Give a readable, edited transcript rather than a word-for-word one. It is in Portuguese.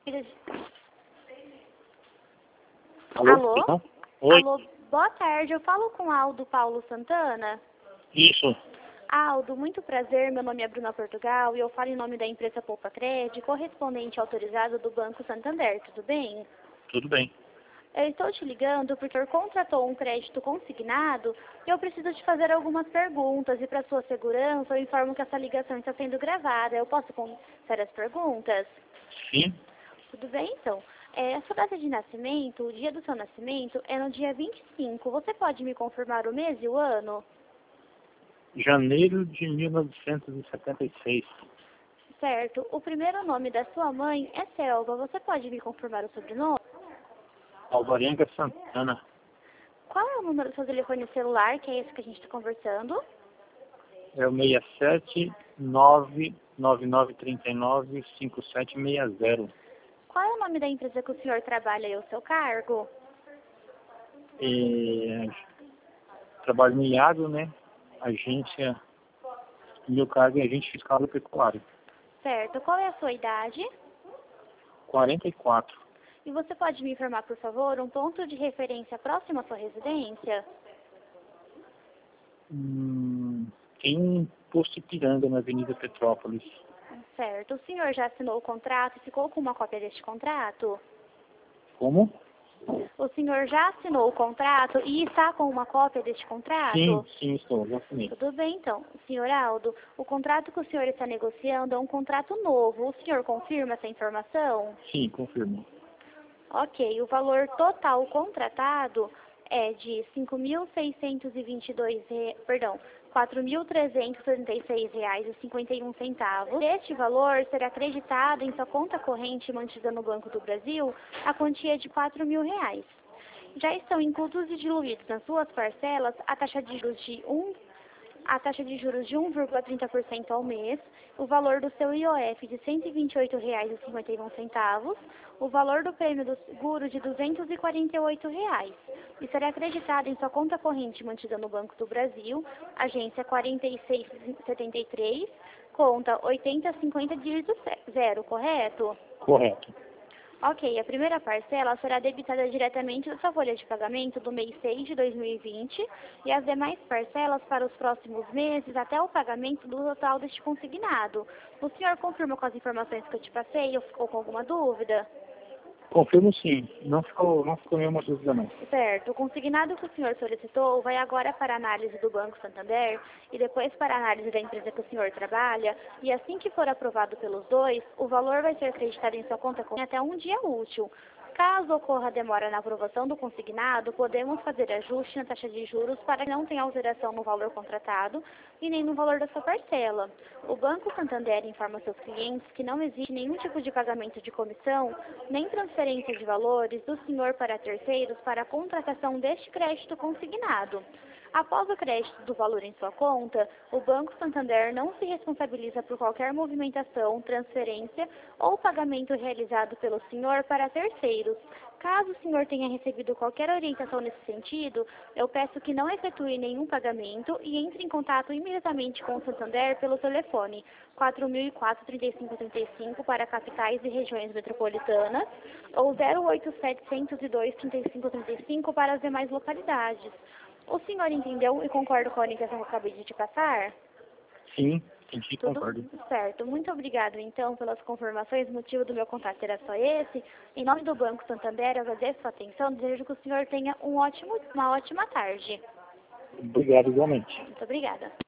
Alô? Alô? Oi. Alô, boa tarde. Eu falo com Aldo Paulo Santana. Isso. Aldo, muito prazer. Meu nome é Bruna Portugal e eu falo em nome da empresa Poupa Cred, correspondente autorizado do Banco Santander. Tudo bem? Tudo bem. Eu estou te ligando porque o senhor contratou um crédito consignado e eu preciso te fazer algumas perguntas. E para sua segurança, eu informo que essa ligação está sendo gravada. Eu posso fazer as perguntas? Sim. Tudo bem, então. A sua data de nascimento, o dia do seu nascimento, é no dia 25. Você pode me confirmar o mês e o ano? Janeiro de 1976. Certo. O primeiro nome da sua mãe é Selva. Você pode me confirmar o sobrenome? Alvarenga Santana. Qual é o número do seu telefone celular, que é esse que a gente está conversando? É o 67999395760. Qual é o nome da empresa que o senhor trabalha e o seu cargo? Trabalho no IAGO, né? Agência, meu cargo é agente fiscal agropecuário. Certo. Qual é a sua idade? 44. E você pode me informar, por favor, um ponto de referência próximo à sua residência? Tem um posto Ipiranga na Avenida Petrópolis. Certo. O senhor já assinou o contrato e ficou com uma cópia deste contrato? Como? O senhor já assinou o contrato e está com uma cópia deste contrato? Sim, estou, já assinei. Tudo bem, então. Senhor Aldo, o contrato que o senhor está negociando é um contrato novo. O senhor confirma essa informação? Sim, confirmo. Ok. O valor total contratado é de R$ 4.336,51. Este valor será acreditado em sua conta corrente mantida no Banco do Brasil a quantia de R$ 4.000. Já estão inclusos e diluídos nas suas parcelas a taxa de juros de 1,30% ao mês, o valor do seu IOF de R$ 128,51, o valor do prêmio do seguro de R$ 248 e será acreditado em sua conta corrente mantida no Banco do Brasil, agência 4673, conta 8050 dígito 0, correto? Correto. Ok, a primeira parcela será debitada diretamente da sua folha de pagamento do mês 6 de 2020 e as demais parcelas para os próximos meses até o pagamento do total deste consignado. O senhor confirma com as informações que eu te passei ou ficou com alguma dúvida? Confirmo sim. Não ficou nenhuma dúvida não. Certo. O consignado que o senhor solicitou vai agora para a análise do Banco Santander e depois para a análise da empresa que o senhor trabalha. E assim que for aprovado pelos dois, o valor vai ser acreditado em sua conta corrente até um dia útil. Caso ocorra demora na aprovação do consignado, podemos fazer ajuste na taxa de juros para que não tenha alteração no valor contratado e nem no valor da sua parcela. O Banco Santander informa seus clientes que não existe nenhum tipo de pagamento de comissão, nem transferência de valores do senhor para terceiros para a contratação deste crédito consignado. Após o crédito do valor em sua conta, o Banco Santander não se responsabiliza por qualquer movimentação, transferência ou pagamento realizado pelo senhor para terceiros. Caso o senhor tenha recebido qualquer orientação nesse sentido, eu peço que não efetue nenhum pagamento e entre em contato imediatamente com o Santander pelo telefone 4004-3535 para capitais e regiões metropolitanas ou 08702-3535 para as demais localidades. O senhor entendeu e concorda com a orientação que eu acabei de te passar? Sim, entendi, Tudo concordo. certo. Muito obrigado, então, pelas confirmações. O motivo do meu contato era só esse. Em nome do Banco Santander, eu agradeço a sua atenção. Desejo que o senhor tenha uma ótima tarde. Obrigado igualmente. Muito obrigada.